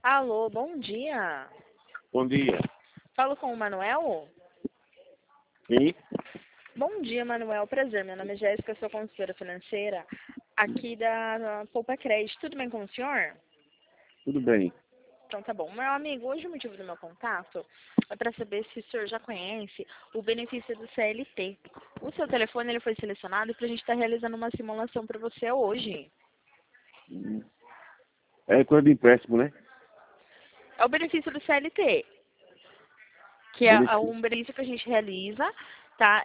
Alô, bom dia. Bom dia. Falo com o Manuel? Sim, Bom dia, Manuel. Prazer. Meu nome é Jéssica, sou consultora financeira aqui da Poupa Crédito. Tudo bem com o senhor? tudo bem. Então tá bom. Meu amigo, hoje o motivo do meu contato é para saber se o senhor já conhece o benefício do CLT. O seu telefone ele foi selecionado para a gente estar realizando uma simulação para você hoje. É coisa de empréstimo, né? É o benefício do CLT, que é Benefício. um benefício que a gente realiza, tá?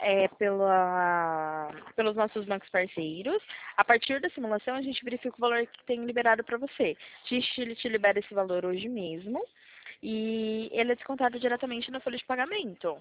Pelos nossos bancos parceiros. A partir da simulação, a gente verifica o valor que tem liberado para você. A gente te libera esse valor hoje mesmo e ele é descontado diretamente na folha de pagamento.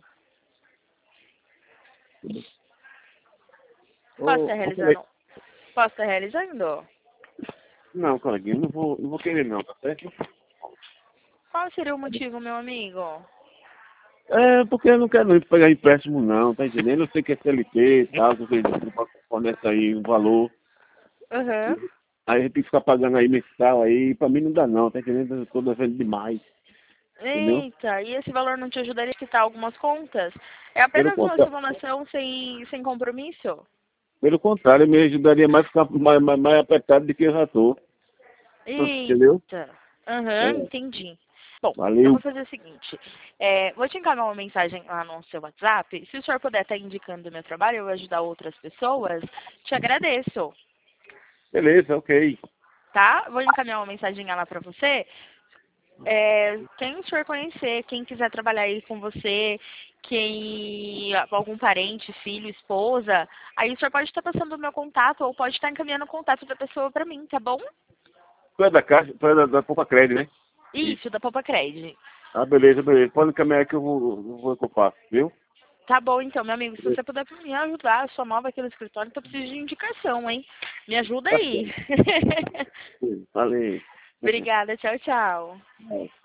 Posso estar Ô, realizando? Posso estar realizando? não, coleguinha, não vou querer não, tá certo? Qual seria o motivo, meu amigo? É, porque eu não quero não pegar empréstimo não, tá entendendo? Eu sei que é CLT e tal, você fornece aí um valor. Aham. Aí a gente tem que ficar pagando aí mensal aí, pra mim não dá não, tá entendendo? Eu tô devendo demais, entendeu? Eita, e esse valor não te ajudaria a quitar algumas contas? É Pelo, apenas uma contra... simulação sem compromisso? Pelo contrário, me ajudaria mais a ficar mais apertado do que eu já tô. Entendeu? Eita. Aham, É, entendi. Bom, eu valeu. vou fazer o seguinte. Vou te encaminhar uma mensagem lá no seu WhatsApp. Se o senhor puder estar indicando o meu trabalho, eu vou ajudar outras pessoas, te agradeço, Beleza, ok. tá? Vou encaminhar uma mensagem lá para você. Quem o senhor conhecer, quem quiser trabalhar aí com você, algum parente, filho, esposa, aí o senhor pode estar passando o meu contato ou pode estar encaminhando o contato da pessoa para mim, tá bom? Tu é da Caixa, tu é da Poupa Crédito, né? Isso, da Poupa Cred. Ah, beleza, beleza. Pode encaminhar que eu vou que eu faço, viu? Tá bom, então, meu amigo, se você puder me ajudar, eu sou nova aqui no escritório, então eu preciso de indicação, hein? Me ajuda Tá aí. certo. Valeu. Obrigada, tchau, tchau.